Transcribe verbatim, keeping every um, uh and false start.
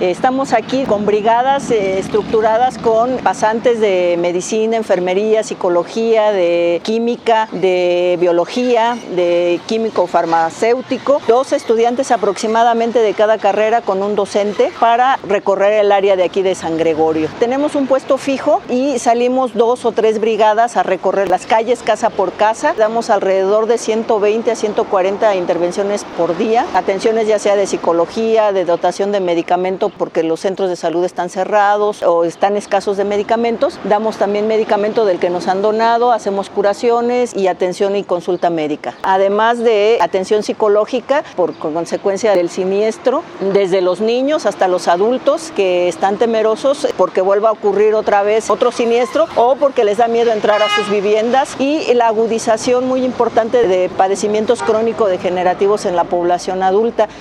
Estamos aquí con brigadas eh, estructuradas con pasantes de medicina, enfermería, psicología, de química, de biología, de químico farmacéutico, dos estudiantes aproximadamente de cada carrera con un docente para recorrer el área de aquí de San Gregorio. Tenemos un puesto fijo y salimos dos o tres brigadas a recorrer las calles casa por casa. Damos alrededor de ciento veinte a ciento cuarenta intervenciones por día, atenciones ya sea de psicología, de dotación de medicamento porque los centros de salud están cerrados o están escasos de medicamentos. Damos también medicamento del que nos han donado, hacemos curaciones y atención y consulta médica. Además de atención psicológica por consecuencia del siniestro, desde los niños hasta los adultos que están temerosos porque vuelva a ocurrir otra vez otro siniestro o porque les da miedo entrar a sus viviendas, y la agudización muy importante de padecimientos crónico-degenerativos en la población adulta.